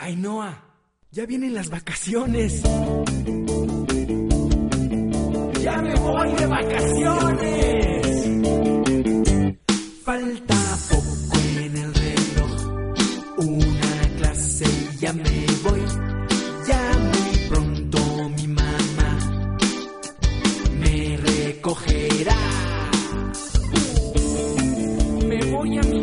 Ainhoa, ya vienen las vacaciones. ¡Ya me voy de vacaciones! Falta poco en el reloj, una clase y ya me voy. Ya muy pronto mi mamá me recogerá. Me voy a